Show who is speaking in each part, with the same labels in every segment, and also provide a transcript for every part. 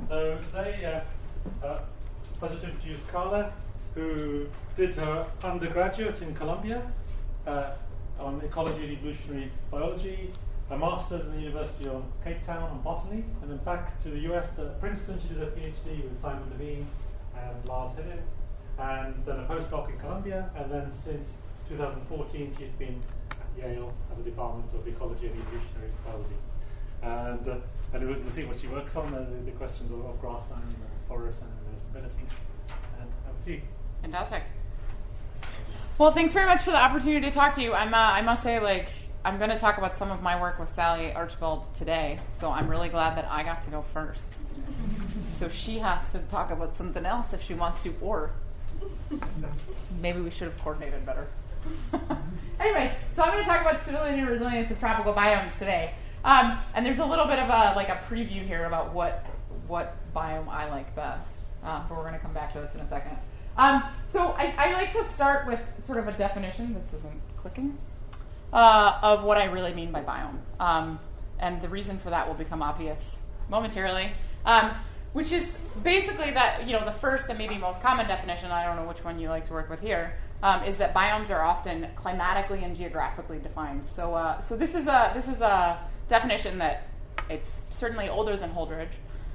Speaker 1: So today, pleasure to introduce Carla, who did her undergraduate in Columbia on ecology and evolutionary biology, a master's in the University of Cape Town on botany, and then back to the US to Princeton. She did a PhD with Simon Levine and Lars Hille, and then a postdoc in Columbia, and then since 2014 she's been at Yale at the Department of Ecology and Evolutionary Biology. And we'll see what she works on, the questions of grassland, forests, and stability. And over to you.
Speaker 2: Fantastic. Well, thanks very much for the opportunity to talk to you. I must say, I'm going to talk about some of my work with Sally Archibald today, so I'm really glad that I got to go first. So she has to talk about something else if she wants to, or maybe we should have coordinated better. Anyways, so I'm going to talk about stability and resilience of tropical biomes today. And there's a little bit of a preview here about what biome I like best. But we're going to come back to this in a second. So I like to start with sort of a definition. This isn't clicking. Of what I really mean by biome. And the reason for that will become obvious momentarily. Which is basically that, the first and maybe most common definition, I don't know which one you like to work with here, is that biomes are often climatically and geographically defined. So this is a definition that it's certainly older than Holdridge,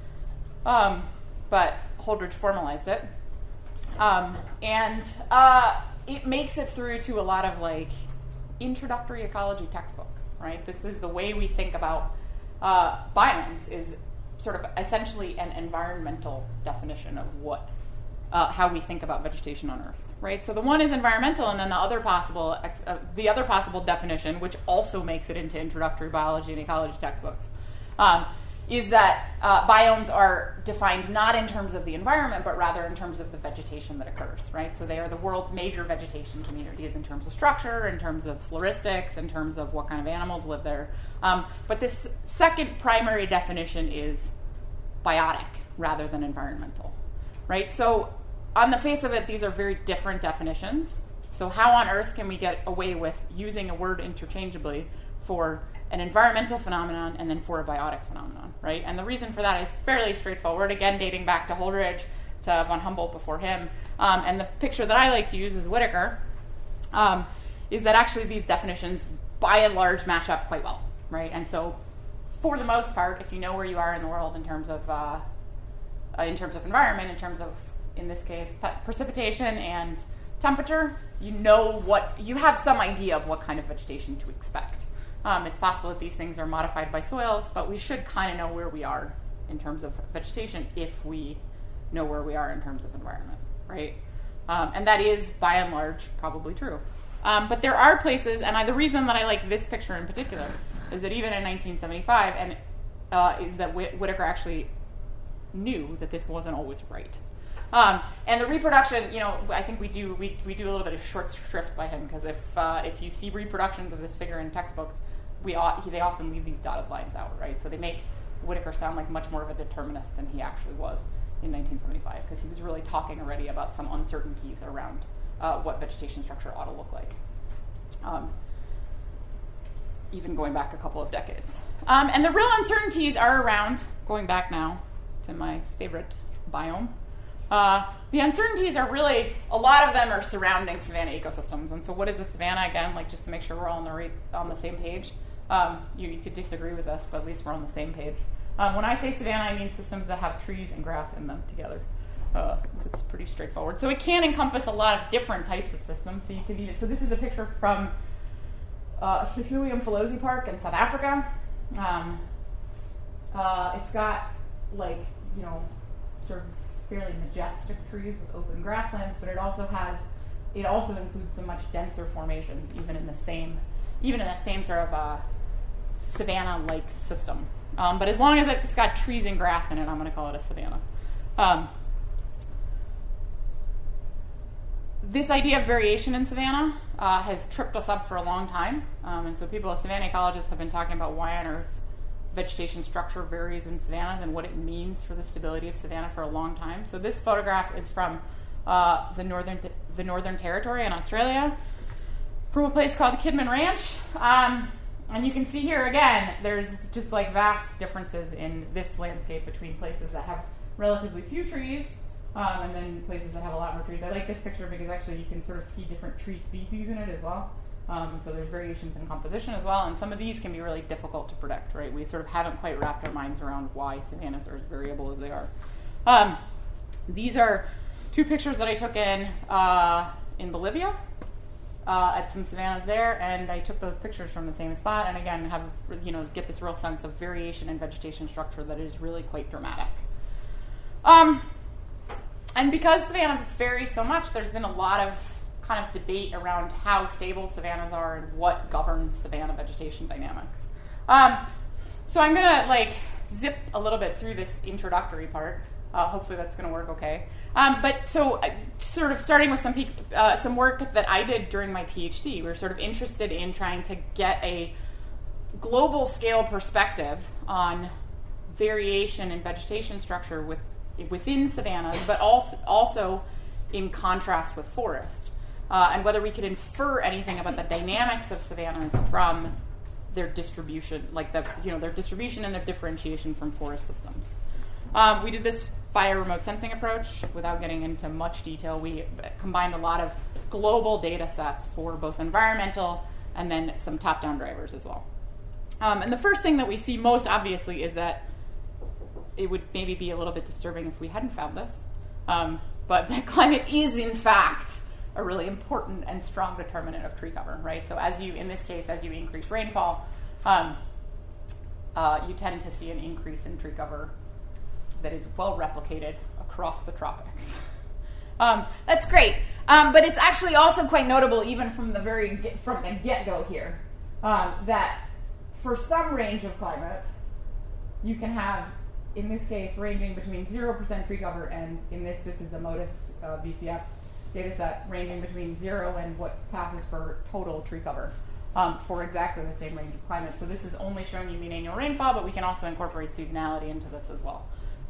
Speaker 2: but Holdridge formalized it. And it makes it through to a lot of introductory ecology textbooks, right? This is the way we think about biomes, is sort of essentially an environmental definition of how we think about vegetation on Earth, right? So the one is environmental, and then the other possible definition, which also makes it into introductory biology and ecology textbooks, is that biomes are defined not in terms of the environment, but rather in terms of the vegetation that occurs, right? So they are the world's major vegetation communities in terms of structure, in terms of floristics, in terms of what kind of animals live there. But this second primary definition is biotic rather than environmental, right? So on the face of it, these are very different definitions. So how on earth can we get away with using a word interchangeably for an environmental phenomenon and then for a biotic phenomenon, right? And the reason for that is fairly straightforward, again, dating back to Holdridge, to von Humboldt before him. And the picture that I like to use is Whittaker, is that actually these definitions, by and large, match up quite well, right? And so for the most part, if you know where you are in the world in terms of environment, in terms of, in this case, precipitation and temperature, you have some idea of what kind of vegetation to expect. It's possible that these things are modified by soils, but we should kind of know where we are in terms of vegetation if we know where we are in terms of environment, right? And that is, by and large, probably true. But there are places, and the reason that I like this picture in particular is that even in 1975, is that Whittaker actually knew that this wasn't always right. And the reproduction, I think we do a little bit of short shrift by him, because if you see reproductions of this figure in textbooks, they often leave these dotted lines out, right? So they make Whittaker sound like much more of a determinist than he actually was in 1975, because he was really talking already about some uncertainties around what vegetation structure ought to look like, even going back a couple of decades. And the real uncertainties are around, going back now to my favorite biome, the uncertainties are really, a lot of them are surrounding savanna ecosystems. And so what is a savanna, again, just to make sure we're all on the same page? You could disagree with us, but at least we're on the same page. When I say savanna, I mean systems that have trees and grass in them together. So it's pretty straightforward. So it can encompass a lot of different types of systems. So this is a picture from Hifui Mfolozi Park in South Africa. It's got sort of fairly majestic trees with open grasslands, but it also includes some much denser formations, even in the same sort of savanna-like system. But as long as it's got trees and grass in it, I'm going to call it a savanna. This idea of variation in savanna has tripped us up for a long time, and so savanna ecologists have been talking about why on earth vegetation structure varies in savannas and what it means for the stability of savanna for a long time. So this photograph is from the Northern Territory in Australia, from a place called Kidman Ranch. And you can see here again, there's just vast differences in this landscape between places that have relatively few trees, and then places that have a lot more trees. I like this picture because actually you can sort of see different tree species in it as well. So there's variations in composition as well, and some of these can be really difficult to predict, right? We sort of haven't quite wrapped our minds around why savannas are as variable as they are. These are two pictures that I took in Bolivia at some savannas there, and I took those pictures from the same spot, and again, get this real sense of variation in vegetation structure that is really quite dramatic. And because savannas vary so much, there's been a lot of kind of debate around how stable savannas are and what governs savanna vegetation dynamics. So I'm going to zip a little bit through this introductory part. Hopefully that's going to work okay. But sort of starting with some work that I did during my PhD, we were sort of interested in trying to get a global scale perspective on variation in vegetation structure within savannas, but also in contrast with forest, and whether we could infer anything about the dynamics of savannas from their distribution, their distribution and their differentiation from forest systems. We did this via remote sensing approach. Without getting into much detail, we combined a lot of global data sets for both environmental and then some top-down drivers as well. And the first thing that we see most obviously is that it would maybe be a little bit disturbing if we hadn't found this, but that climate is in fact a really important and strong determinant of tree cover, right? So in this case, as you increase rainfall, you tend to see an increase in tree cover that is well replicated across the tropics. That's great, but it's actually also quite notable, even from the get-go here, that for some range of climate, you can have, in this case, ranging between 0% tree cover and, this is a MODIS VCF data set, ranging between 0 and what passes for total tree cover for exactly the same range of climate. So this is only showing you mean annual rainfall, but we can also incorporate seasonality into this as well.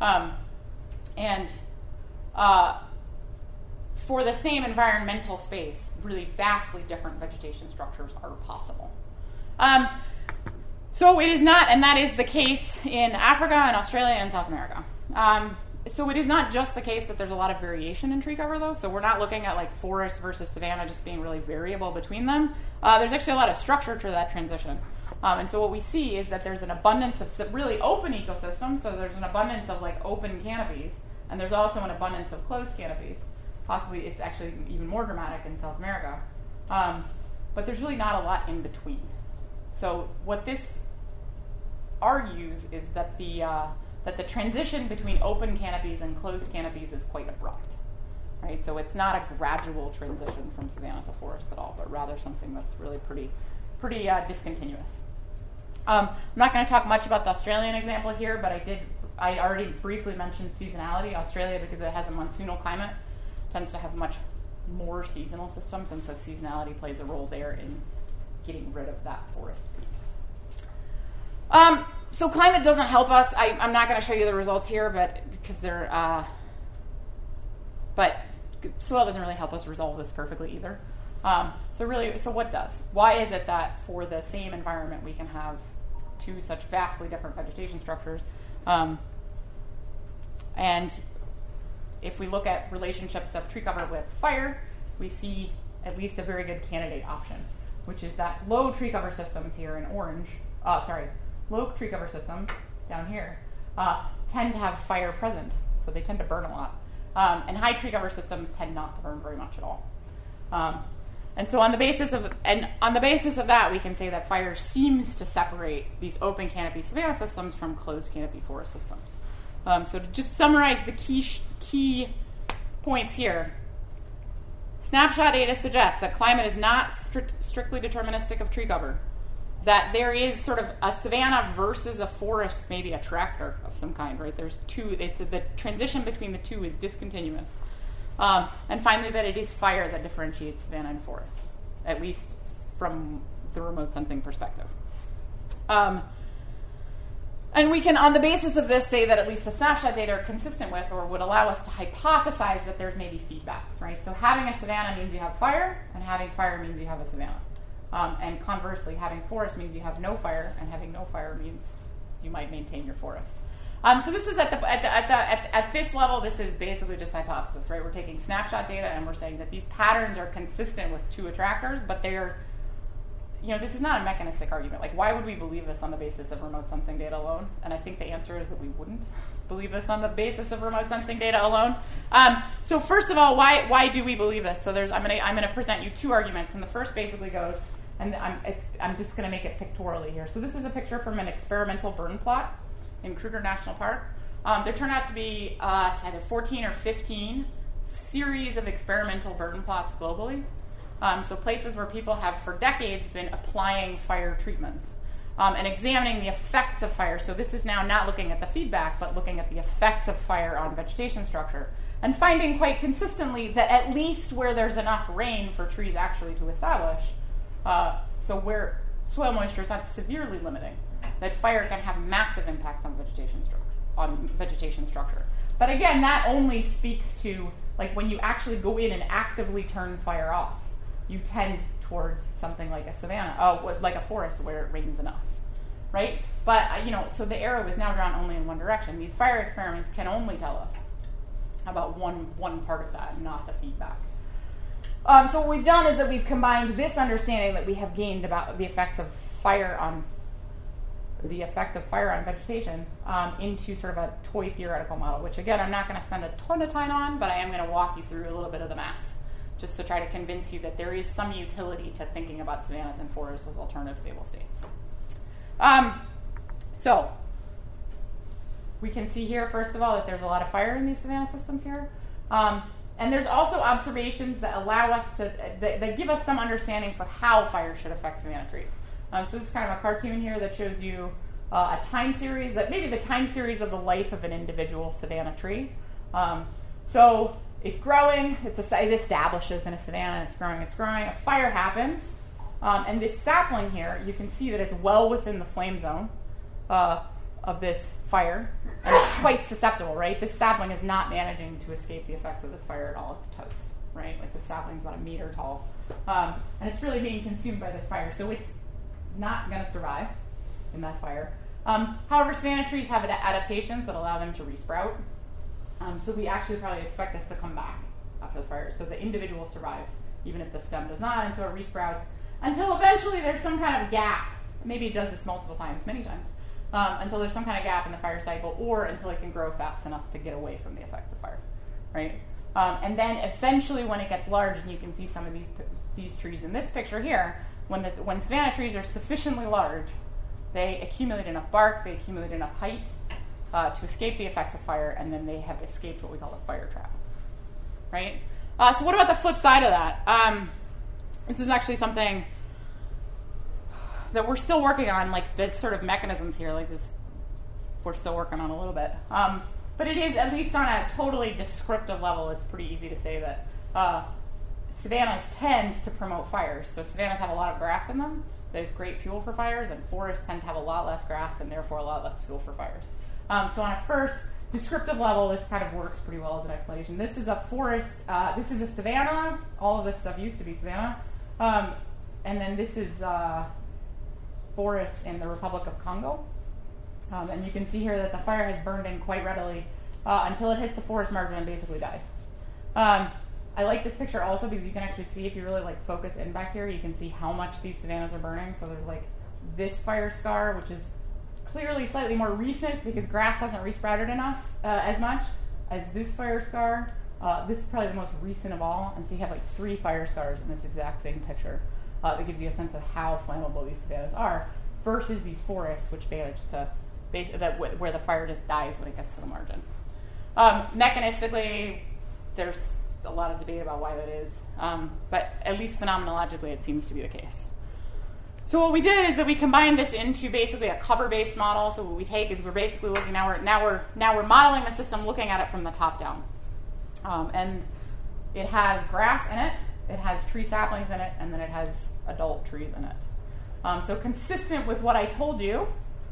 Speaker 2: For the same environmental space, really vastly different vegetation structures are possible. So it is not, and that is the case in Africa and Australia and South America. So it is not just the case that there's a lot of variation in tree cover, though. So we're not looking at forest versus savanna just being really variable between them. There's actually a lot of structure to that transition. And so what we see is that there's an abundance of really open ecosystems. So there's an abundance of open canopies, and there's also an abundance of closed canopies. Possibly it's actually even more dramatic in South America. But there's really not a lot in between. So what this argues is that the transition between open canopies and closed canopies is quite abrupt, right? So it's not a gradual transition from savanna to forest at all, but rather something that's really pretty discontinuous. I'm not going to talk much about the Australian example here, but I already briefly mentioned seasonality. Australia, because it has a monsoonal climate, tends to have much more seasonal systems, and so seasonality plays a role there in getting rid of that forest peak. So climate doesn't help us. I'm not going to show you the results here, because they're, but soil doesn't really help us resolve this perfectly either. So what does? Why is it that for the same environment we can have two such vastly different vegetation structures? And if we look at relationships of tree cover with fire, we see at least a very good candidate option, which is that low tree cover systems here in orange, low tree cover systems down here tend to have fire present, so they tend to burn a lot. And high tree cover systems tend not to burn very much at all. And so on the basis of that, we can say that fire seems to separate these open canopy savanna systems from closed canopy forest systems. So to just summarize the key points here, snapshot data suggests that climate is not strictly deterministic of tree cover, that there is sort of a savanna versus a forest, maybe a tractor of some kind, right? There's two, the transition between the two is discontinuous. And finally, that it is fire that differentiates savanna and forest, at least from the remote sensing perspective. And we can, on the basis of this, say that at least the snapshot data are consistent with or would allow us to hypothesize that there's maybe feedbacks, right? So having a savanna means you have fire, and having fire means you have a savanna. And conversely, having forest means you have no fire, and having no fire means you might maintain your forest. So this is at this level. This is basically just hypothesis, right? We're taking snapshot data and we're saying that these patterns are consistent with two attractors, but they're, this is not a mechanistic argument. Like, why would we believe this on the basis of remote sensing data alone? And I think the answer is that we wouldn't believe this on the basis of remote sensing data alone. So first of all, why do we believe this? So I'm gonna present you two arguments, and the first basically goes, and I'm just gonna make it pictorially here. So this is a picture from an experimental burn plot in Kruger National Park. There turned out to be it's either 14 or 15 series of experimental burn plots globally. So places where people have for decades been applying fire treatments and examining the effects of fire. So this is now not looking at the feedback, but looking at the effects of fire on vegetation structure, and finding quite consistently that at least where there's enough rain for trees actually to establish, so where soil moisture is not severely limiting, that fire can have massive impacts on vegetation structure. But again, that only speaks to like when you actually go in and actively turn fire off, you tend towards something like a savanna, like a forest where it rains enough, right? But so the arrow is now drawn only in one direction. These fire experiments can only tell us about one part of that, not the feedback. So what we've done is that we've combined this understanding that we have gained about the effects of fire on vegetation into sort of a toy theoretical model, which again I'm not going to spend a ton of time on, but I am going to walk you through a little bit of the math, just to try to convince you that there is some utility to thinking about savannas and forests as alternative stable states. So we can see here, first of all, that there's a lot of fire in these savanna systems here. And there's also observations that allow us that give us some understanding for how fire should affect savanna trees. So this is kind of a cartoon here that shows you a time series, that maybe the time series of the life of an individual savanna tree. So it's growing, it establishes in a savanna, it's growing, a fire happens, and this sapling here, you can see that it's well within the flame zone of this fire, and it's quite susceptible, right? This sapling is not managing to escape the effects of this fire at all. It's toast, right? Like the sapling's about 1 meter tall, and it's really being consumed by this fire, so it's not going to survive in that fire. However, savanna trees have adaptations that allow them to resprout. So we actually probably expect this to come back after the fire. So the individual survives, even if the stem does not, and so it resprouts until eventually there's some kind of gap. Maybe it does this multiple times, many times, until there's some kind of gap in the fire cycle, or until it can grow fast enough to get away from the effects of fire, right? And then eventually when it gets large, and you can see some of these trees in this picture here, when savanna trees are sufficiently large, they accumulate enough bark, they accumulate enough height to escape the effects of fire, and then they have escaped what we call a fire trap, right? So what about the flip side of that? This is actually something that we're still working on, like the sort of mechanisms here, like this, we're still working on a little bit. But it is, at least on a totally descriptive level, it's pretty easy to say that savannas tend to promote fires. So savannas have a lot of grass in them. There's great fuel for fires, and forests tend to have a lot less grass and therefore a lot less fuel for fires. So on a first descriptive level, this kind of works pretty well as an explanation. This is a forest, this is a savanna. All of this stuff used to be savanna. And then this is forest in the Republic of Congo. And you can see here that the fire has burned in quite readily until it hits the forest margin and basically dies. I like this picture also because you can actually see, if you really like focus in back here, you can see how much these savannas are burning. So there's like this fire scar, which is clearly slightly more recent because grass hasn't resprouted enough as much as this fire scar. This is probably the most recent of all, and so you have like 3 fire scars in this exact same picture. That gives you a sense of how flammable these savannas are versus these forests, which manage to where the fire just dies when it gets to the margin. Mechanistically, there's a lot of debate about why that is, but at least phenomenologically, it seems to be the case. So what we did is that we combined this into basically a cover-based model. So what we take is we're basically looking now we're modeling the system, looking at it from the top down, and it has grass in it, it has tree saplings in it, and then it has adult trees in it. So consistent with what I told you,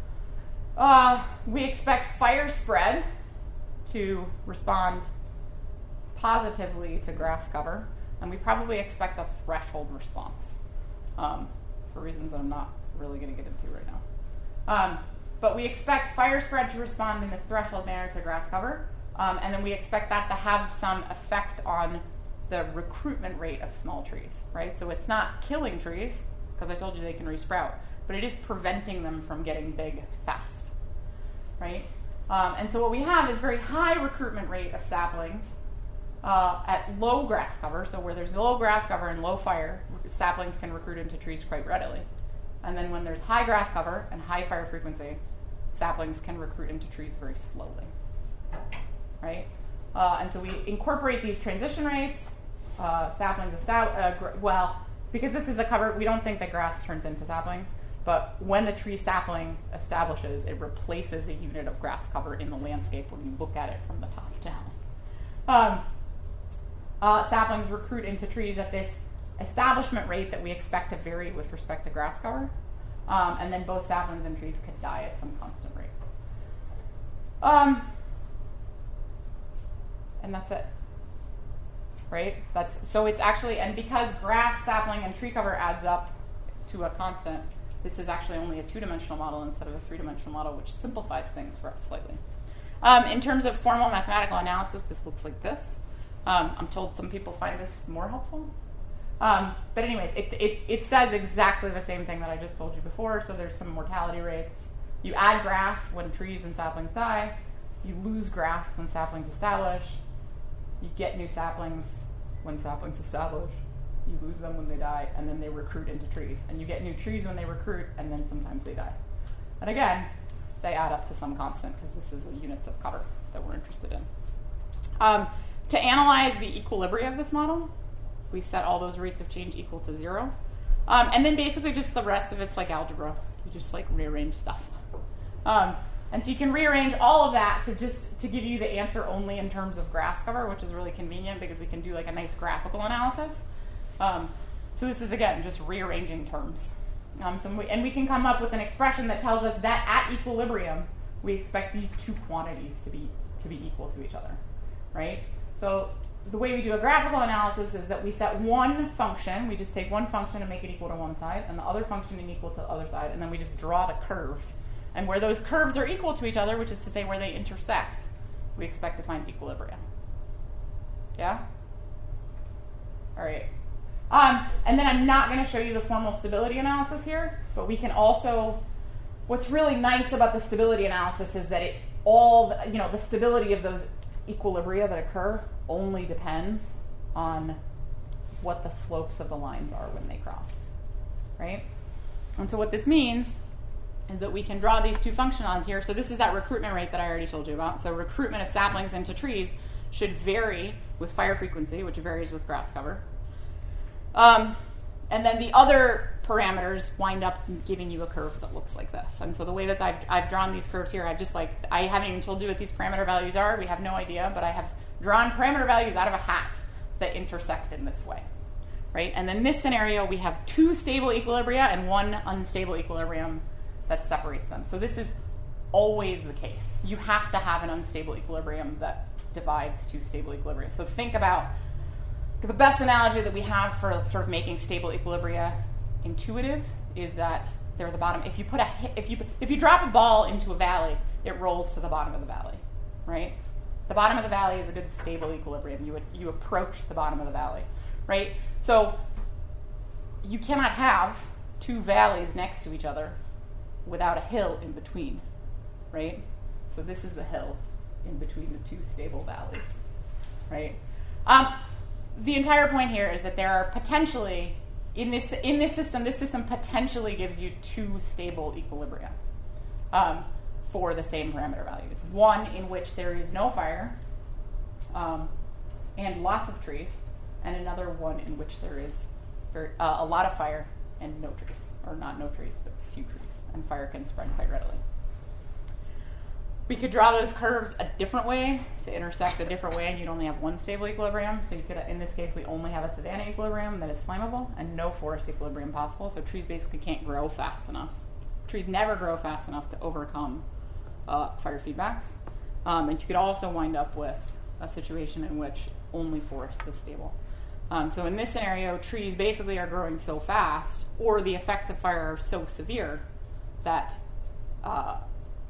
Speaker 2: we expect fire spread to respond positively to grass cover, and we probably expect a threshold response for reasons that I'm not really going to get into right now. but we expect fire spread to respond in this threshold manner to grass cover, and then we expect that to have some effect on the recruitment rate of small trees, right? So it's not killing trees, because I told you they can resprout, but it is preventing them from getting big fast, right? And so what we have is very high recruitment rate of saplings at low grass cover. So where there's low grass cover and low fire, saplings can recruit into trees quite readily. And then when there's high grass cover and high fire frequency, saplings can recruit into trees very slowly, right? And so we incorporate these transition rates. Saplings because this is a cover, we don't think that grass turns into saplings, but when a tree sapling establishes, it replaces a unit of grass cover in the landscape when you look at it from the top down. Saplings recruit into trees at this establishment rate that we expect to vary with respect to grass cover, and then both saplings and trees could die at some constant rate. And that's it. Right? So it's actually, and because grass, sapling, and tree cover adds up to a constant, this is actually only a two-dimensional model instead of a three-dimensional model, which simplifies things for us slightly. In terms of formal mathematical analysis, this looks like this. I'm told some people find this more helpful. But anyways, it says exactly the same thing that I just told you before. So there's some mortality rates. You add grass when trees and saplings die. You lose grass when saplings establish. You get new saplings when saplings establish. You lose them when they die, and then they recruit into trees. And you get new trees when they recruit, and then sometimes they die. And again, they add up to some constant, because this is the units of cover that we're interested in. To analyze the equilibria of this model, we set all those rates of change equal to 0. And then basically just the rest of it's like algebra. You just like rearrange stuff. And so you can rearrange all of that to give you the answer only in terms of grass cover, which is really convenient because we can do like a nice graphical analysis. So this is, again, just rearranging terms. And we can come up with an expression that tells us that at equilibrium, we expect these two quantities to be equal to each other, right? So the way we do a graphical analysis is that we set one function, we just take one function and make it equal to one side, and the other function and equal to the other side, and then we just draw the curves. And where those curves are equal to each other, which is to say where they intersect, we expect to find equilibrium. Yeah? All right. And then I'm not going to show you the formal stability analysis here, but we can also, what's really nice about the stability analysis is that the stability of those equilibria that occur only depends on what the slopes of the lines are when they cross, right? And so what this means is that we can draw these two functions here. So this is that recruitment rate that I already told you about. So recruitment of saplings into trees should vary with fire frequency, which varies with grass cover. And then the other parameters wind up giving you a curve that looks like this. And so the way that I've drawn these curves here, I haven't even told you what these parameter values are. We have no idea, but I have drawn parameter values out of a hat that intersect in this way, right? And in this scenario, we have two stable equilibria and one unstable equilibrium that separates them. So this is always the case. You have to have an unstable equilibrium that divides two stable equilibria. So think about the best analogy that we have for sort of making stable equilibria intuitive is that they're the bottom. If you drop a ball into a valley, it rolls to the bottom of the valley, right? The bottom of the valley is a good stable equilibrium. You approach the bottom of the valley, right? So you cannot have two valleys next to each other without a hill in between, right? So this is the hill in between the two stable valleys, right? The entire point here is that there are potentially, in this system potentially gives you two stable equilibria for the same parameter values. One in which there is no fire and lots of trees, and another one in which there is a lot of fire and no trees, or not no trees, but few trees, and fire can spread quite readily. We could draw those curves a different way to intersect a different way, and you'd only have one stable equilibrium. So you could, in this case, we only have a savanna equilibrium that is flammable and no forest equilibrium possible. So trees basically can't grow fast enough. Trees never grow fast enough to overcome fire feedbacks. And you could also wind up with a situation in which only forest is stable. So in this scenario, trees basically are growing so fast, or the effects of fire are so severe that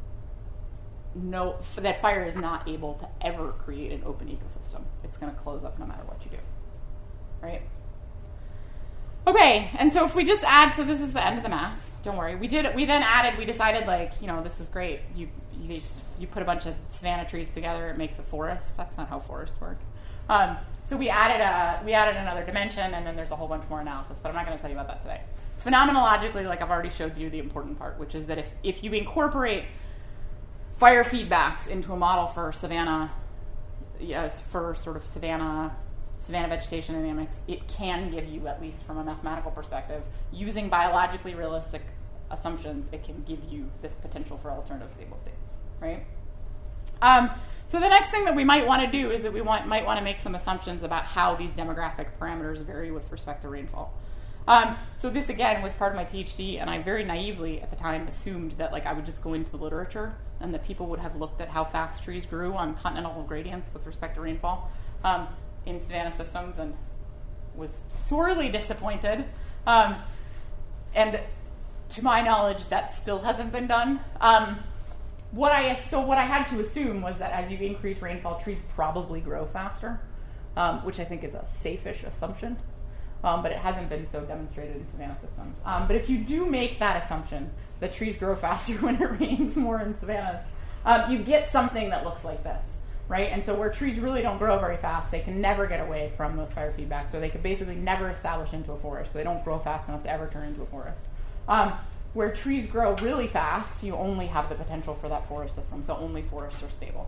Speaker 2: that fire is not able to ever create an open ecosystem. It's going to close up no matter what you do, right? Okay, and so if we just add, so this is the end of the math. Don't worry. We decided, like, this is great. You put a bunch of savanna trees together, it makes a forest. That's not how forests work. So we added another dimension, and then there's a whole bunch more analysis, but I'm not going to tell you about that today. Phenomenologically, like I've already showed you the important part, which is that if you incorporate fire feedbacks into a model for savanna, for sort of savanna vegetation dynamics, it can give you, at least from a mathematical perspective, using biologically realistic assumptions, it can give you this potential for alternative stable states, right? So the next thing that we might want to do is that we might want to make some assumptions about how these demographic parameters vary with respect to rainfall. So this, again, was part of my PhD, and I very naively at the time assumed that I would just go into the literature and that people would have looked at how fast trees grew on continental gradients with respect to rainfall in savanna systems, and was sorely disappointed. And to my knowledge, that still hasn't been done. What I had to assume was that as you increase rainfall, trees probably grow faster, which I think is a safe-ish assumption. But it hasn't been so demonstrated in savanna systems. But if you do make that assumption, that trees grow faster when it rains more in savannas, you get something that looks like this, right? And so where trees really don't grow very fast, they can never get away from those fire feedbacks, so they could basically never establish into a forest. So they don't grow fast enough to ever turn into a forest. Where trees grow really fast, you only have the potential for that forest system, so only forests are stable.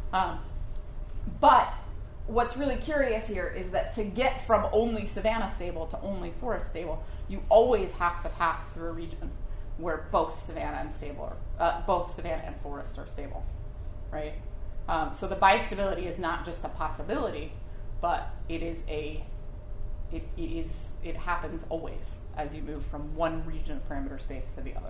Speaker 2: But what's really curious here is that to get from only savanna stable to only forest stable, you always have to pass through a region where both savanna and forest are stable, right? So the bistability is not just a possibility, but it happens always as you move from one region of parameter space to the other.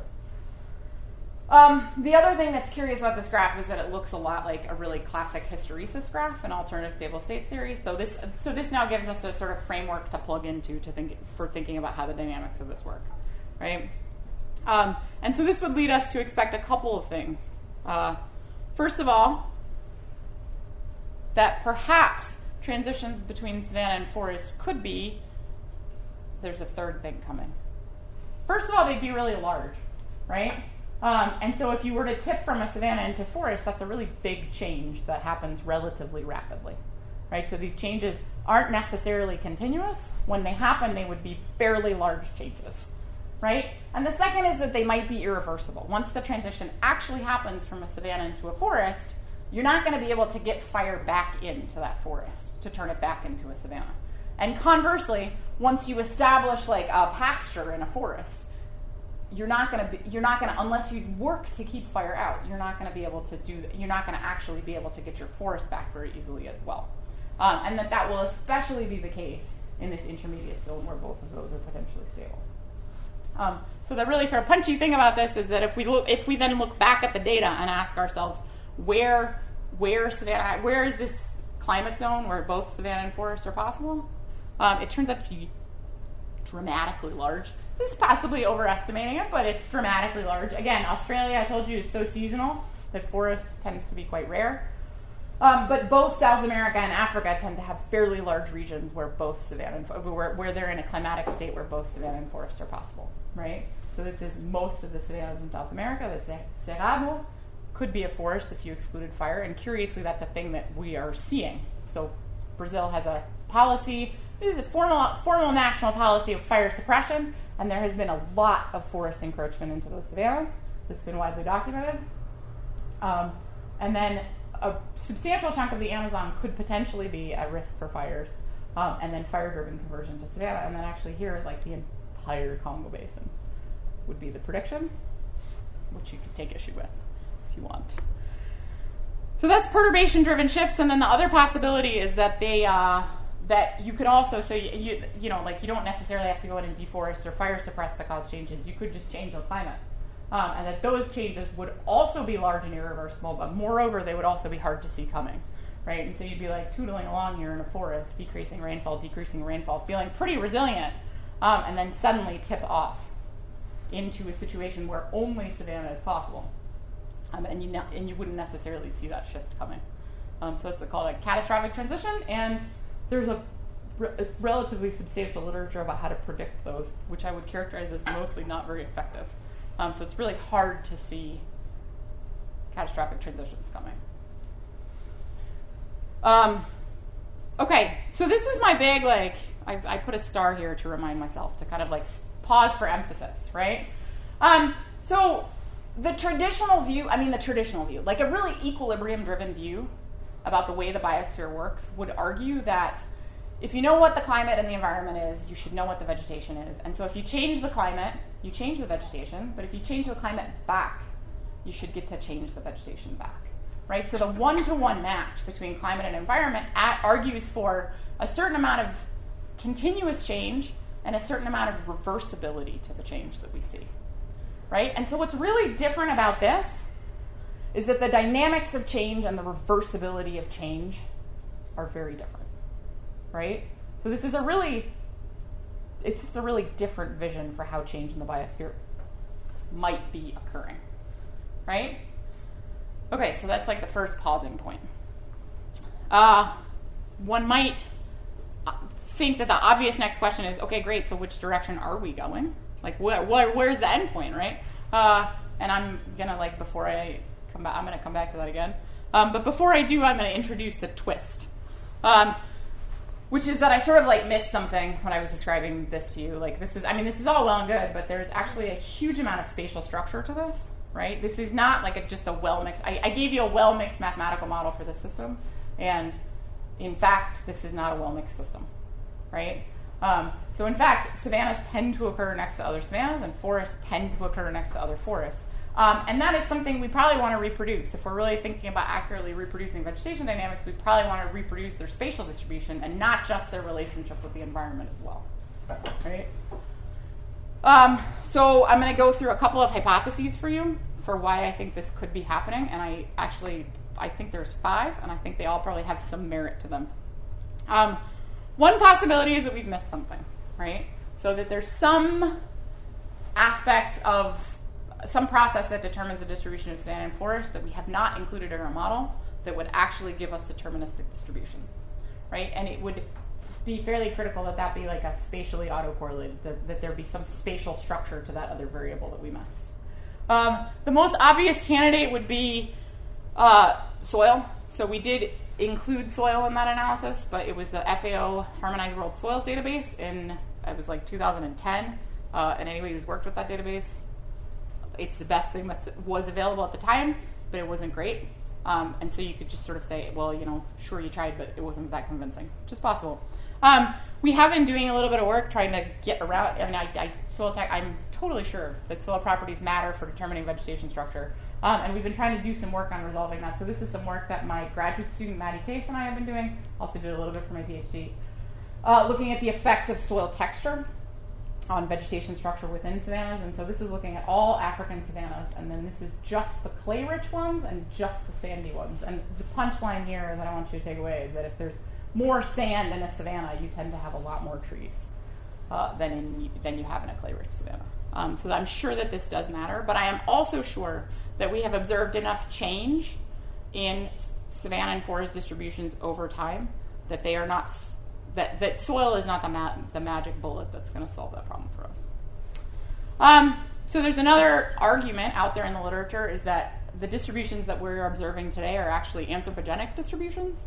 Speaker 2: The other thing that's curious about this graph is that it looks a lot like a really classic hysteresis graph in alternative stable state theory. So this now gives us a sort of framework to plug into for thinking about how the dynamics of this work, right? And so this would lead us to expect a couple of things. First of all, that perhaps transitions between savanna and forest could be, there's a third thing coming. First of all, they'd be really large, right? And so if you were to tip from a savanna into forest, that's a really big change that happens relatively rapidly, right? So these changes aren't necessarily continuous. When they happen, they would be fairly large changes, right? And the second is that they might be irreversible. Once the transition actually happens from a savanna into a forest, you're not going to be able to get fire back into that forest to turn it back into a savanna. And conversely, once you establish like a pasture in a forest, you're not going to, unless you work to keep fire out, you're not going to be able to do that. You're not going to actually be able to get your forest back very easily as well. And that will especially be the case in this intermediate zone where both of those are potentially stable. So the really sort of punchy thing about this is that if we then look back at the data and ask ourselves, where is this climate zone where both savanna and forest are possible? It turns out to be dramatically large. This is possibly overestimating it, but it's dramatically large. Again, Australia, I told you, is so seasonal that forest tends to be quite rare. But both South America and Africa tend to have fairly large regions where both savanna and where they're in a climatic state where both savanna and forest are possible, right? So this is most of the savannas in South America. The Cerrado could be a forest if you excluded fire, and curiously, that's a thing that we are seeing. So Brazil has a policy. It is a formal national policy of fire suppression, and there has been a lot of forest encroachment into those savannas. That's been widely documented. And then a substantial chunk of the Amazon could potentially be at risk for fires, and then fire-driven conversion to savanna. And then actually here, like the entire Congo Basin would be the prediction, which you could take issue with if you want. So that's perturbation-driven shifts, and then the other possibility is that that you could also, so you don't necessarily have to go in and deforest or fire suppress to cause changes. You could just change the climate. And that those changes would also be large and irreversible, but moreover, they would also be hard to see coming, right? And so you'd be like tootling along here in a forest, decreasing rainfall, feeling pretty resilient, and then suddenly tip off into a situation where only savanna is possible. and you wouldn't necessarily see that shift coming. So it's called a catastrophic transition, and there's a relatively substantial literature about how to predict those, which I would characterize as mostly not very effective. So it's really hard to see catastrophic transitions coming. Okay, so this is my big, I put a star here to remind myself to kind of pause for emphasis, right? So the traditional view, like a really equilibrium-driven view about the way the biosphere works would argue that if you know what the climate and the environment is, you should know what the vegetation is. And so if you change the climate, you change the vegetation, but if you change the climate back, you should get to change the vegetation back, right? So the one-to-one match between climate and environment argues for a certain amount of continuous change and a certain amount of reversibility to the change that we see, right? And so what's really different about this is that the dynamics of change and the reversibility of change are very different. Right? So this is it's just a really different vision for how change in the biosphere might be occurring. Right? Okay, so that's the first pausing point. One might think that the obvious next question is, okay, great, so which direction are we going? Where's the end point, right? And I'm gonna, before I come back, I'm gonna come back to that again. But before I do, I'm gonna introduce the twist. Which is that I sort of missed something when I was describing this to you. This is all well and good, but there's actually a huge amount of spatial structure to this, right? This is not just a well-mixed, I gave you a well-mixed mathematical model for this system, and in fact, this is not a well-mixed system, right? So in fact, savannas tend to occur next to other savannas, and forests tend to occur next to other forests. And that is something we probably want to reproduce. If we're really thinking about accurately reproducing vegetation dynamics, we probably want to reproduce their spatial distribution and not just their relationship with the environment as well. Right? So I'm going to go through a couple of hypotheses for you for why I think this could be happening. And I think there's 5, and I think they all probably have some merit to them. One possibility is that we've missed something, right? So that there's some aspect of some process that determines the distribution of savanna and forest that we have not included in our model that would actually give us deterministic distributions, right? And it would be fairly critical that be a spatially autocorrelated, that there be some spatial structure to that other variable that we missed. The most obvious candidate would be soil. So we did include soil in that analysis, but it was the FAO Harmonized World Soils database it was 2010, and anybody who's worked with that database, it's the best thing that was available at the time, but it wasn't great. And so you could just sort of say, well, sure, you tried, but it wasn't that convincing, which is possible. We have been doing a little bit of work trying to get around. Soil tech, I'm totally sure that soil properties matter for determining vegetation structure. And we've been trying to do some work on resolving that. So this is some work that my graduate student, Maddie Pace, and I have been doing. Also did a little bit for my PhD. Looking at the effects of soil texture on vegetation structure within savannas. And so this is looking at all African savannas, and then this is just the clay-rich ones and just the sandy ones. And the punchline here that I want you to take away is that if there's more sand in a savanna, you tend to have a lot more trees than you have in a clay-rich savanna. So I'm sure that this does matter, but I am also sure that we have observed enough change in savanna and forest distributions over time that they are not that soil is not the magic bullet that's going to solve that problem for us. So there's another argument out there in the literature is that the distributions that we're observing today are actually anthropogenic distributions.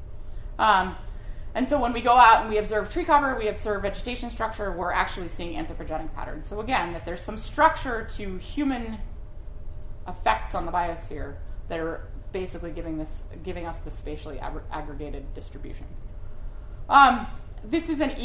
Speaker 2: And so when we go out and we observe tree cover, we observe vegetation structure, we're actually seeing anthropogenic patterns. So again, that there's some structure to human effects on the biosphere that are basically giving us the spatially aggregated distribution. This is a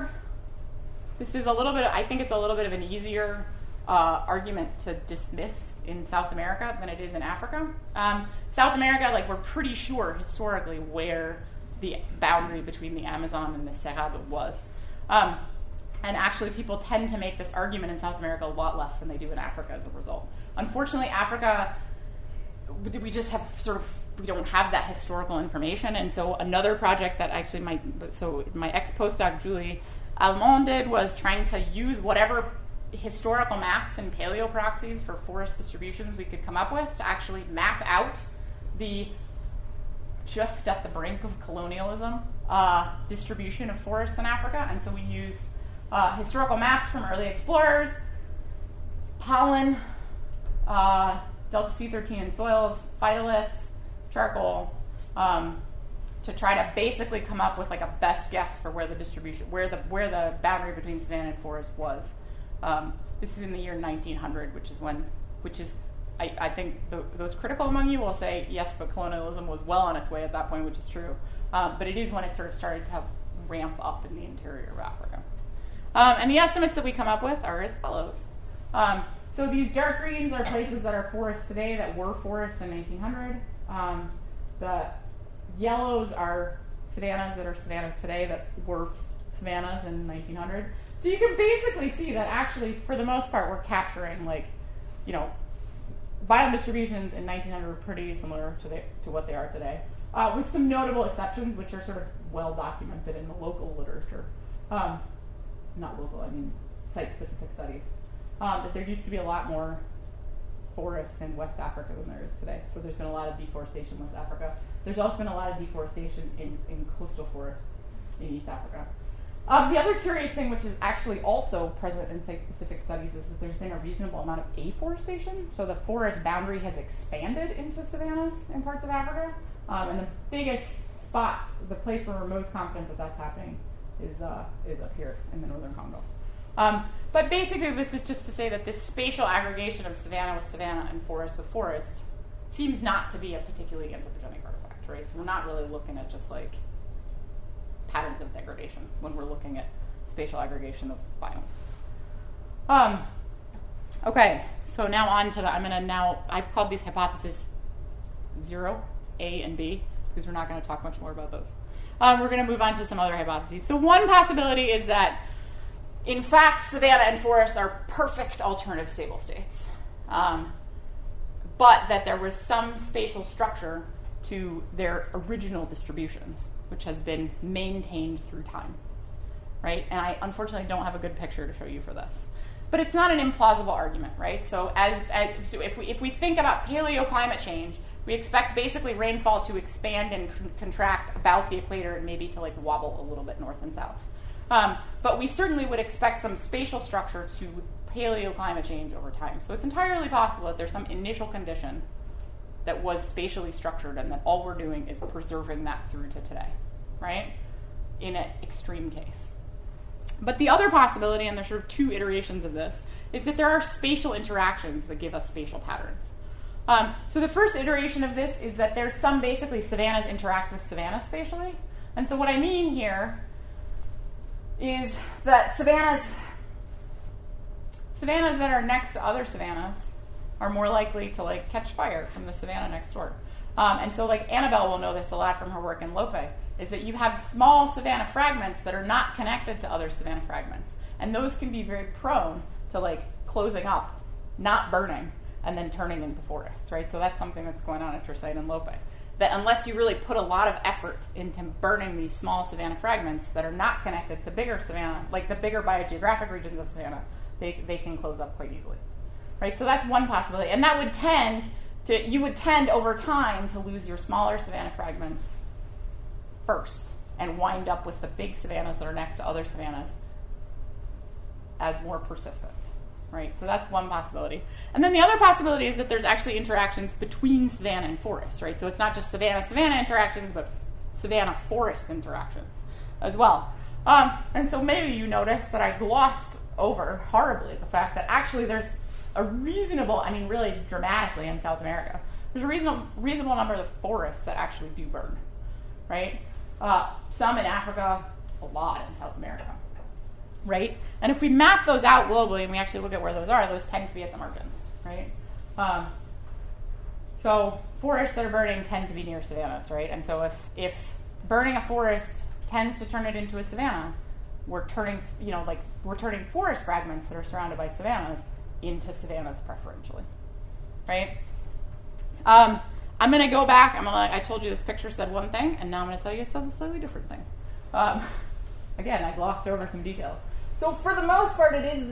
Speaker 2: little bit, I think it's a little bit of an easier argument to dismiss in South America than it is in Africa. South America, we're pretty sure historically where the boundary between the Amazon and the Cerrado was. And actually people tend to make this argument in South America a lot less than they do in Africa as a result. Unfortunately, Africa, we just have we don't have that historical information. And so another project that actually my ex-postdoc, Julie Almond, did was trying to use whatever historical maps and paleoproxies for forest distributions we could come up with to actually map out the just at the brink of colonialism distribution of forests in Africa. And so we used historical maps from early explorers, pollen, Delta C13 soils, phytoliths, charcoal, to try to basically come up with like a best guess for where the distribution, where the boundary between savanna and forest was. This is in the year 1900, which is I think those critical among you will say yes, but colonialism was well on its way at that point, which is true. But it is when it sort of started to ramp up in the interior of Africa. And the estimates that we come up with are as follows. So these dark greens are places that are forests today that were forests in 1900. The yellows are savannas that are savannas today that were savannas in 1900. So you can basically see that actually, for the most part, we're capturing biome distributions in 1900 were pretty similar to what they are today, with some notable exceptions, which are sort of well documented in the local literature. Not local, I mean site-specific studies. That there used to be a lot more forest in West Africa than there is today. So there's been a lot of deforestation in West Africa. There's also been a lot of deforestation in coastal forests in East Africa. The other curious thing, which is actually also present in site-specific studies, is that there's been a reasonable amount of afforestation. So the forest boundary has expanded into savannas in parts of Africa. And the biggest spot, the place where we're most confident that that's happening, is up here in the northern Congo. But basically, this is just to say that this spatial aggregation of savanna with savanna and forest with forest seems not to be a particularly anthropogenic artifact, right? So we're not really looking at just like patterns of degradation when we're looking at spatial aggregation of biomes. Okay, so now on to I've called these hypotheses 0, A, and B, because we're not going to talk much more about those. We're going to move on to some other hypotheses. So one possibility is that, in fact, savanna and forest are perfect alternative stable states, but that there was some spatial structure to their original distributions, which has been maintained through time, right? And I unfortunately don't have a good picture to show you for this. But it's not an implausible argument, right? So so if we think about paleoclimate change, we expect basically rainfall to expand and contract about the equator and maybe to like wobble a little bit north and south. But we certainly would expect some spatial structure to paleoclimate change over time. So it's entirely possible that there's some initial condition that was spatially structured and that all we're doing is preserving that through to today, right? In an extreme case. But the other possibility, and there's sort of two iterations of this, is that there are spatial interactions that give us spatial patterns. So the first iteration of this is that there's some basically savannas interact with savannas spatially. And so what I mean here is that savannas that are next to other savannas are more likely to like catch fire from the savanna next door. And so like Annabelle will know this a lot from her work in Lope, is that you have small savanna fragments that are not connected to other savanna fragments. And those can be very prone to like closing up, not burning, and then turning into forests, right? So that's something that's going on at your site in Lope. That unless you really put a lot of effort into burning these small savanna fragments that are not connected to bigger savanna, like the bigger biogeographic regions of savanna, they can close up quite easily, right? So that's one possibility. And that would you would tend over time to lose your smaller savanna fragments first and wind up with the big savannas that are next to other savannas as more persistent, right? So that's one possibility. And then the other possibility is that there's actually interactions between savanna and forest, right? So it's not just savanna-savanna interactions, but savanna-forest interactions as well. And so maybe you noticed that I glossed over horribly the fact that actually there's a reasonable, I mean really dramatically in South America, there's a reasonable number of forests that actually do burn, right? Some in Africa, a lot in South America, right? And if we map those out globally and we actually look at where those are, those tend to be at the margins, right? So forests that are burning tend to be near savannas, right? And so if burning a forest tends to turn it into a savanna, we're turning forest fragments that are surrounded by savannas into savannas preferentially, right? I'm going to go back. I told you this picture said one thing, and now I'm going to tell you it says a slightly different thing. Again, I glossed over some details. So for the most part, it is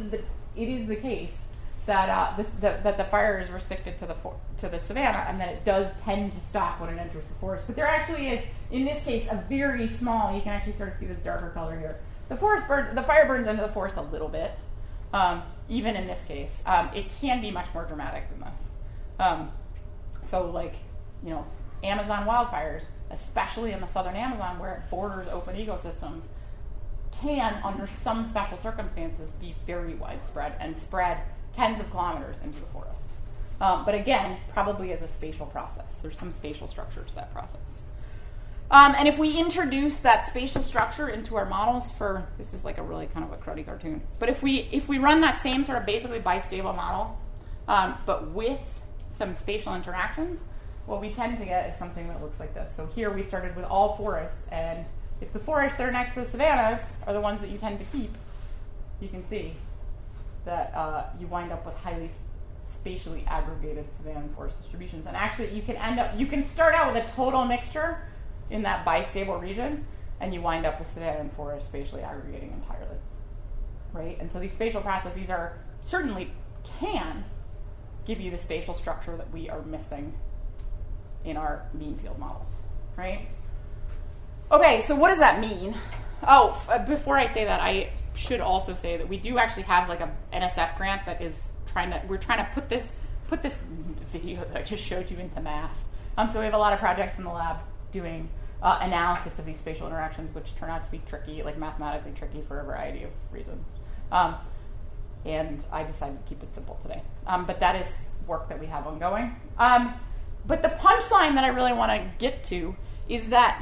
Speaker 2: it is the case that that the fire is restricted to the savanna, and that it does tend to stop when it enters the forest. But there actually is, in this case, a very small. You can actually sort of see this darker color here. The fire burns into the forest a little bit. Even in this case, it can be much more dramatic than this. So, like, you know, Amazon wildfires, especially in the southern Amazon where it borders open ecosystems, can, under some special circumstances, be very widespread and spread tens of kilometers into the forest. But again, probably as a spatial process. There's some spatial structure to that process. And if we introduce that spatial structure into our models for, this is like a really kind of a cruddy cartoon, but if we run that same sort of basically bistable model, but with some spatial interactions, what we tend to get is something that looks like this. So here we started with all forests, and if the forests that are next to the savannas are the ones that you tend to keep, you can see that you wind up with highly spatially aggregated savanna and forest distributions. And actually you can start out with a total mixture in that bistable region, and you wind up with savanna and forest spatially aggregating entirely, right? And so these spatial processes are certainly can give you the spatial structure that we are missing in our mean field models, right? Okay, so what does that mean? Oh, before I say that, I should also say that we do actually have like a NSF grant that is we're trying to put this video that I just showed you into math. So we have a lot of projects in the lab doing analysis of these spatial interactions, which turn out to be tricky, like mathematically tricky for a variety of reasons. And I decided to keep it simple today. But that is work that we have ongoing. But the punchline that I really want to get to is that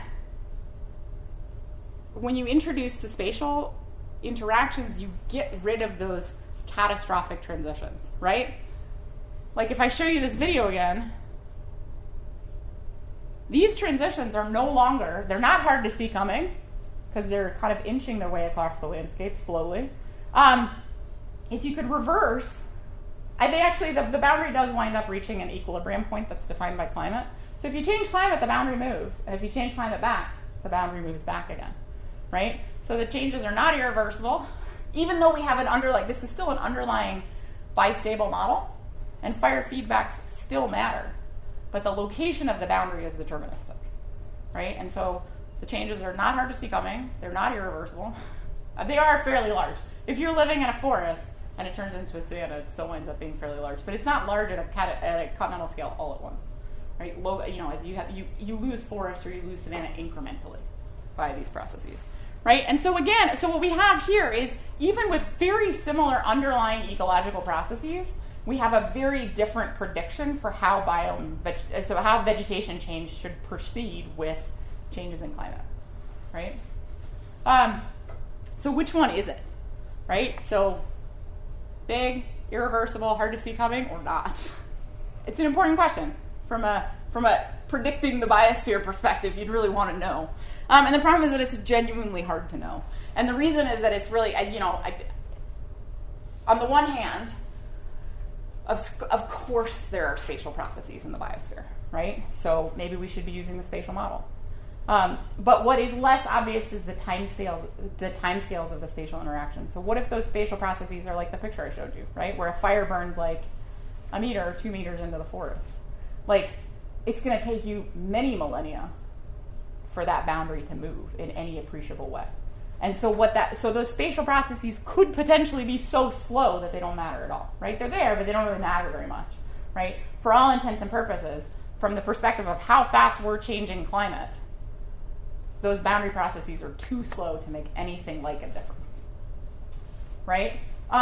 Speaker 2: when you introduce the spatial interactions, you get rid of those catastrophic transitions, right? Like if I show you this video again, these transitions are no longer, they're not hard to see coming because they're kind of inching their way across the landscape slowly. If you could reverse, the boundary does wind up reaching an equilibrium point that's defined by climate. So if you change climate, the boundary moves. And if you change climate back, the boundary moves back again, right? So the changes are not irreversible, even though we have this is still an underlying bistable model, and fire feedbacks still matter. But the location of the boundary is deterministic, right? And so the changes are not hard to see coming. They're not irreversible. They are fairly large. If you're living in a forest and it turns into a savanna, it still winds up being fairly large. But it's not large at a continental scale all at once, right? You lose forest or you lose savanna incrementally by these processes, right? And so again, what we have here is even with very similar underlying ecological processes, we have a very different prediction for how how vegetation change should proceed with changes in climate, right? So which one is it, right? So big, irreversible, hard to see coming, or not? It's an important question from a predicting the biosphere perspective. You'd really want to know, and the problem is that it's genuinely hard to know. And the reason is that it's really, on the one hand, of course there are spatial processes in the biosphere, right? So maybe we should be using the spatial model. But what is less obvious is the timescales of the spatial interaction. So what if those spatial processes are like the picture I showed you, right? Where a fire burns like a meter or 2 meters into the forest. Like, it's going to take you many millennia for that boundary to move in any appreciable way. And so those spatial processes could potentially be so slow that they don't matter at all, right? They're there, but they don't really matter very much, right? For all intents and purposes, from the perspective of how fast we're changing climate, those boundary processes are too slow to make anything like a difference, right?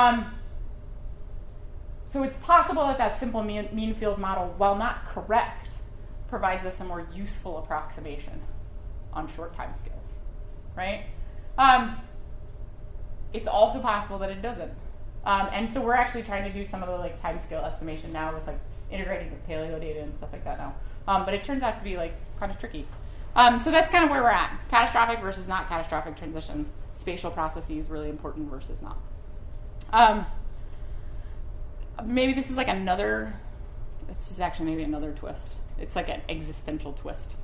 Speaker 2: So it's possible that simple mean field model, while not correct, provides us a more useful approximation on short time scales, right? It's also possible that it doesn't. And so we're actually trying to do some of the timescale estimation now with integrating with paleo data and stuff like that now. But it turns out to be kind of tricky. So that's kind of where we're at. Catastrophic versus not catastrophic transitions. Spatial processes really important versus not. Maybe this is another twist. It's like an existential twist.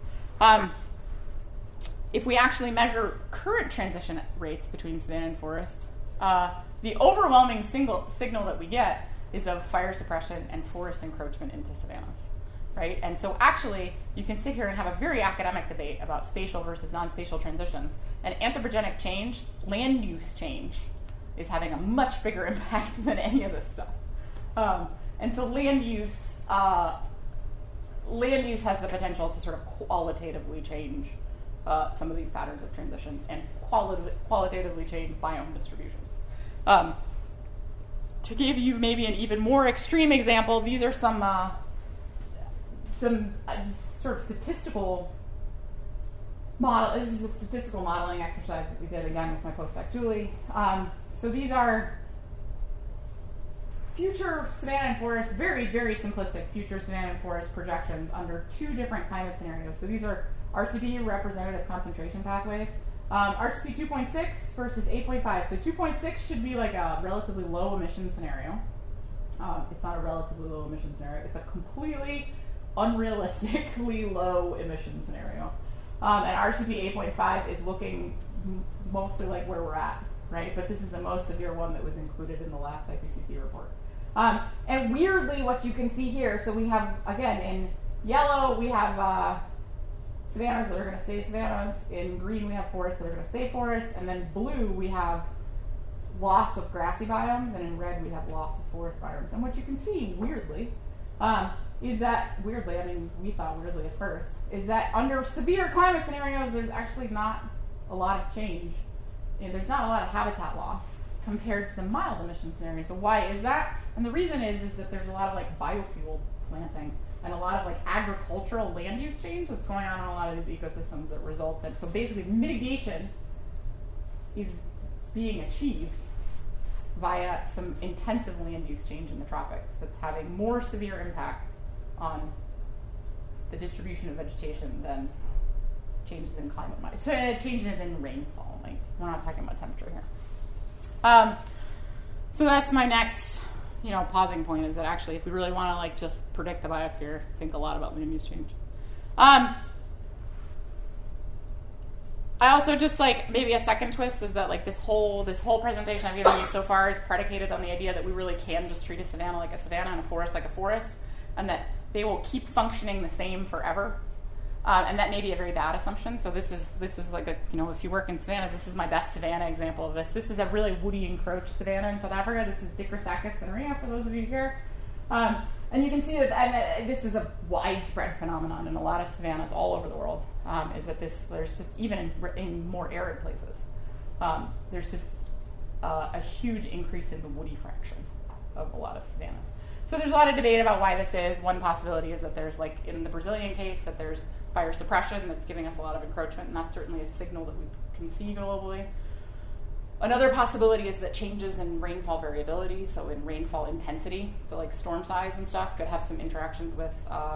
Speaker 2: If we actually measure current transition rates between savanna and forest, the overwhelming signal that we get is of fire suppression and forest encroachment into savannas, right? And so actually, you can sit here and have a very academic debate about spatial versus non-spatial transitions. And anthropogenic change, land use change, is having a much bigger impact than any of this stuff. And so land use has the potential to sort of qualitatively change some of these patterns of transitions and qualitatively change biome distributions. To give you maybe an even more extreme example, these are some sort of statistical model. This is a statistical modeling exercise that we did again with my postdoc Julie. So these are future savanna and forest, very, very simplistic future savanna and forest projections under two different climate scenarios. So these are RCP, representative concentration pathways. RCP 2.6 versus 8.5. So 2.6 should be like a relatively low emission scenario. It's not a relatively low emission scenario. It's a completely unrealistically low emission scenario. And RCP 8.5 is looking mostly like where we're at, right? But this is the most severe one that was included in the last IPCC report. And weirdly, what you can see here, so we have, again, in yellow, we have savannas that are going to stay savannas. In green, we have forests that are going to stay forests. And then blue, we have loss of grassy biomes. And in red, we have loss of forest biomes. And what you can see, weirdly, is that, I mean, we thought weirdly at first, is that under severe climate scenarios, there's actually not a lot of change. And there's not a lot of habitat loss compared to the mild emission scenario. So why is that? And the reason is that there's a lot of like biofuel planting and a lot of like agricultural land use change that's going on in a lot of these ecosystems that results in. So basically mitigation is being achieved via some intensive land use change in the tropics that's having more severe impacts on the distribution of vegetation than changes in climate, so changes in rainfall. Like, we're not talking about temperature here. So that's my next, pausing point, is that actually, if we really want to like just predict the biosphere, think a lot about land use change. I also just like maybe a second twist is that like this whole presentation I've given you so far is predicated on the idea that we really can just treat a savanna like a savanna and a forest like a forest, and that they will keep functioning the same forever. And that may be a very bad assumption. So this is like a, if you work in savannas, this is my best savanna example of this. This is a really woody encroached savanna in South Africa. This is Dicrostachys cinerea for those of you here. And you can see that, and this is a widespread phenomenon in a lot of savannas all over the world, is that there's just, even in more arid places, there's just a huge increase in the woody fraction of a lot of savannas. So there's a lot of debate about why this is. One possibility is that there's, like in the Brazilian case, that there's fire suppression that's giving us a lot of encroachment, and that's certainly a signal that we can see globally. Another possibility is that changes in rainfall variability, so in rainfall intensity, so like storm size and stuff, could have some interactions with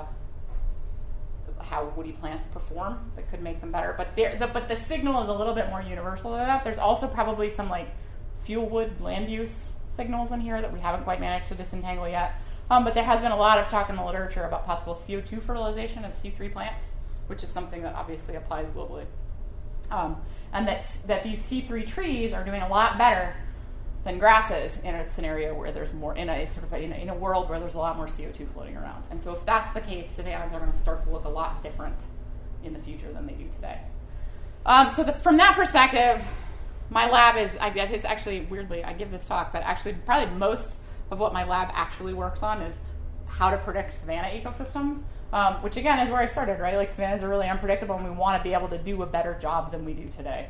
Speaker 2: how woody plants perform that could make them better. But the signal is a little bit more universal than that. There's also probably some like fuel wood land use signals in here that we haven't quite managed to disentangle yet. But there has been a lot of talk in the literature about possible CO2 fertilization of C3 plants, which is something that obviously applies globally. And that these C3 trees are doing a lot better than grasses in a scenario where there's more, in a world where there's a lot more CO2 floating around. And so if that's the case, savannas are going to start to look a lot different in the future than they do today. From that perspective, my lab is actually, weirdly, I give this talk, but actually probably most of what my lab actually works on is how to predict savanna ecosystems, which again is where I started, right? Like savannas are really unpredictable, and we want to be able to do a better job than we do today.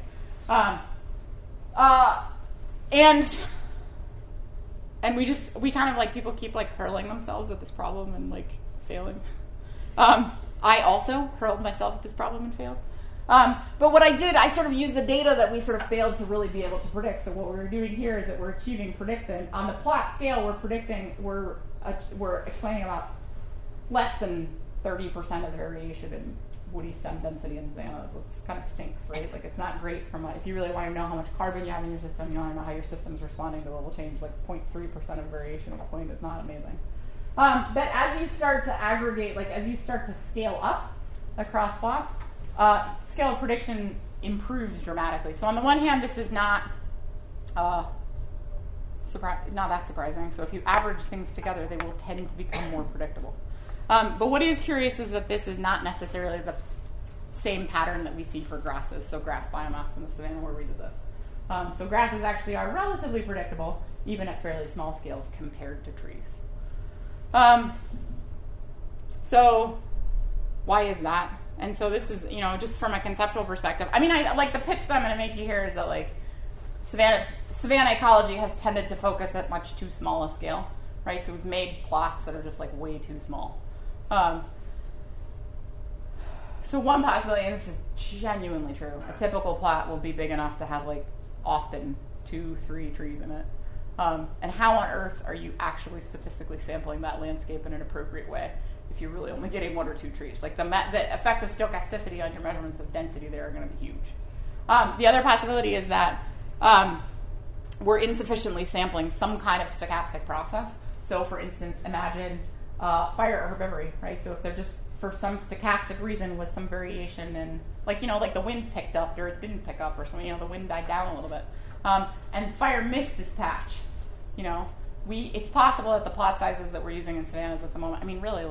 Speaker 2: And we kind of like, people keep like hurling themselves at this problem and like failing. I also hurled myself at this problem and failed. But what I did, I sort of used the data that we sort of failed to really be able to predict. So what we're doing here is that we're achieving predicting. On the plot scale, we're explaining about less than 30% of the variation in woody stem density in savannas, which kind of stinks, right? Like it's not great if you really want to know how much carbon you have in your system, you want to know how your system's responding to global change, like 0.3% of variation at a point is not amazing. But as you start to aggregate, like as you start to scale up across plots, scale of prediction improves dramatically. So on the one hand, this is not not that surprising. So if you average things together, they will tend to become more predictable. But what is curious is that this is not necessarily the same pattern that we see for grasses. So grass biomass in the savanna where we did this. So grasses actually are relatively predictable, even at fairly small scales compared to trees. So why is that? And so this is, just from a conceptual perspective. I mean, like the pitch that I'm going to make you here is that like savanna ecology has tended to focus at much too small a scale, right? So we've made plots that are just like way too small. So one possibility, and this is genuinely true, a typical plot will be big enough to have like often 2-3 trees in it. And how on earth are you actually statistically sampling that landscape in an appropriate way if you're really only getting 1 or 2 trees? Like the effects of stochasticity on your measurements of density there are going to be huge. The other possibility is that we're insufficiently sampling some kind of stochastic process. So for instance, imagine fire or herbivory, right? So if they're just for some stochastic reason with some variation in, like the wind picked up or it didn't pick up or something, the wind died down a little bit. And fire missed this patch. It's possible that the plot sizes that we're using in savannas at the moment, I mean, really,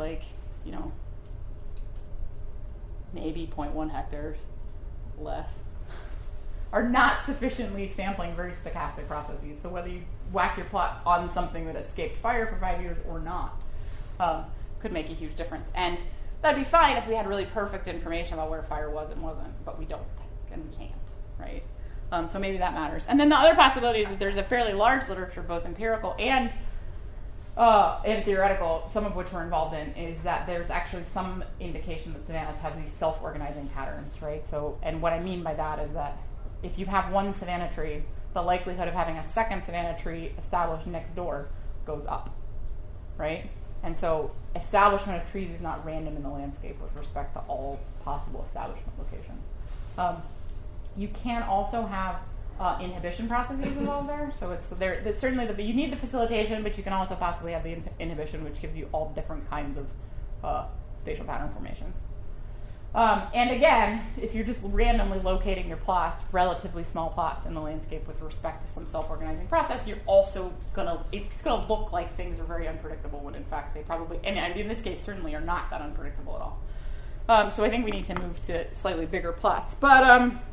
Speaker 2: maybe 0.1 hectares, less, are not sufficiently sampling very stochastic processes. So whether you whack your plot on something that escaped fire for 5 years or not, could make a huge difference. And that'd be fine if we had really perfect information about where fire was and wasn't, but we don't, and we can't, right? So maybe that matters. And then the other possibility is that there's a fairly large literature, both empirical and theoretical, some of which we're involved in, is that there's actually some indication that savannas have these self-organizing patterns, right? So, and what I mean by that is that if you have one savanna tree, the likelihood of having a second savanna tree established next door goes up, right? And so establishment of trees is not random in the landscape with respect to all possible establishment locations. You can also have inhibition processes involved there. So it's certainly you need the facilitation, but you can also possibly have the inhibition, which gives you all different kinds of spatial pattern formation. And again, if you're just randomly locating your plots, relatively small plots in the landscape with respect to some self-organizing process, you're also it's gonna look like things are very unpredictable when in fact they probably, and in this case certainly are not that unpredictable at all. So I think we need to move to slightly bigger plots. But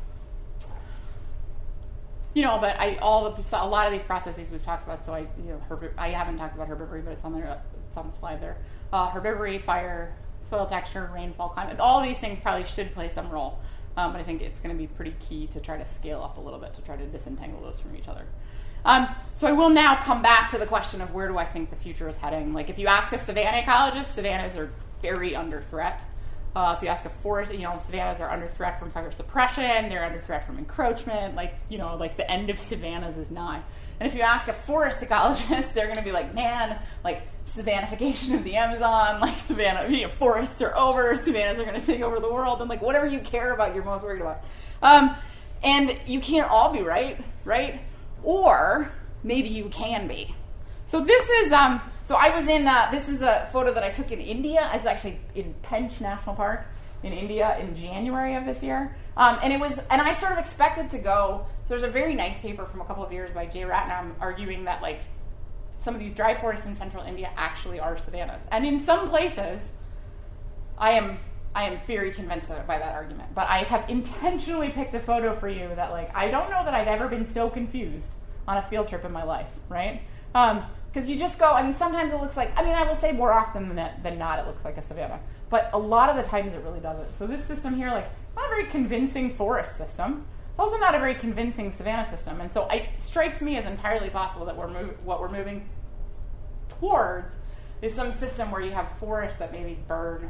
Speaker 2: a lot of these processes we've talked about. So I haven't talked about herbivory, but it's on the slide there. Herbivory, fire, soil texture, rainfall, climate. All these things probably should play some role, but I think it's going to be pretty key to try to scale up a little bit to try to disentangle those from each other. So I will now come back to the question of where do I think the future is heading. Like if you ask a savanna ecologist, savannas are very under threat. If you ask a forest, savannas are under threat from fire suppression. They're under threat from encroachment. Like the end of savannas is nigh. And if you ask a forest ecologist, they're going to be like, man, like savannification of the Amazon, like forests are over, savannas are going to take over the world, and like whatever you care about, you're most worried about. And you can't all be right? Or maybe you can be. So this is, so I was in, this is a photo that I took in India. I was actually in Pench National Park in India in January of this year. And I sort of expected to go, there's a very nice paper from a couple of years by Jay Ratnam arguing that like some of these dry forests in central India actually are savannas. And in some places, I am very convinced by that argument. But I have intentionally picked a photo for you that like, I don't know that I've ever been so confused on a field trip in my life, right? Because you just go, sometimes it looks like, I will say more often than not it looks like a savanna. But a lot of the times it really doesn't. So this system here, like, not a very convincing forest system. It's also not a very convincing savanna system. And so it strikes me as entirely possible that what we're moving towards is some system where you have forests that maybe burn,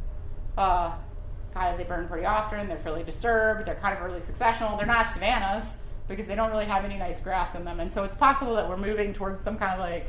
Speaker 2: they burn pretty often, they're fairly disturbed, they're kind of early successional, they're not savannas, because they don't really have any nice grass in them. And so it's possible that we're moving towards some kind of like,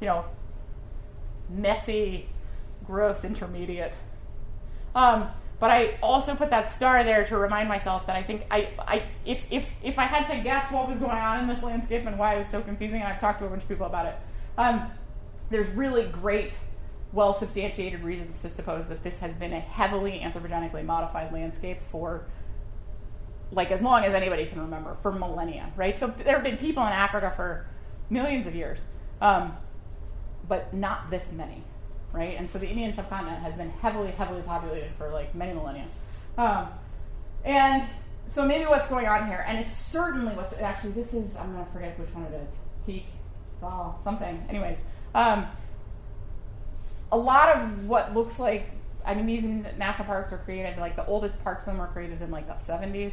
Speaker 2: messy, gross intermediate. But I also put that star there to remind myself that I think if I had to guess what was going on in this landscape and why it was so confusing, and I've talked to a bunch of people about it, there's really great, well-substantiated reasons to suppose that this has been a heavily anthropogenically modified landscape for like as long as anybody can remember, for millennia, right? So there have been people in Africa for millions of years, but not this many, right? And so the Indian subcontinent has been heavily, heavily populated for like many millennia. And so maybe what's going on here, and it's certainly what's, actually this is, I'm going to forget which one it is, Teak, Zal, something. Anyways, a lot of what looks like, I mean, these national parks were created, like the oldest parts of them were created in like the 70s.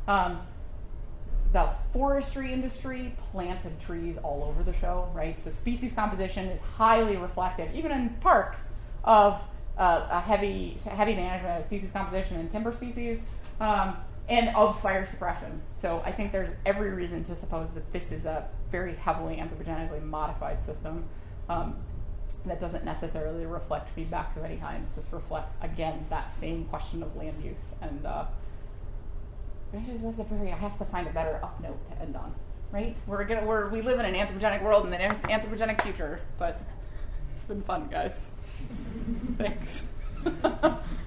Speaker 2: The forestry industry planted trees all over the show, right? So species composition is highly reflective, even in parks, of a heavy management of species composition and timber species, and of fire suppression. So I think there's every reason to suppose that this is a very heavily anthropogenically modified system that doesn't necessarily reflect feedbacks of any kind. It just reflects, again, that same question of land use. And that's a very, I have to find a better up note to end on, right? We live in an anthropogenic world and an anthropogenic future, but it's been fun, guys. Thanks.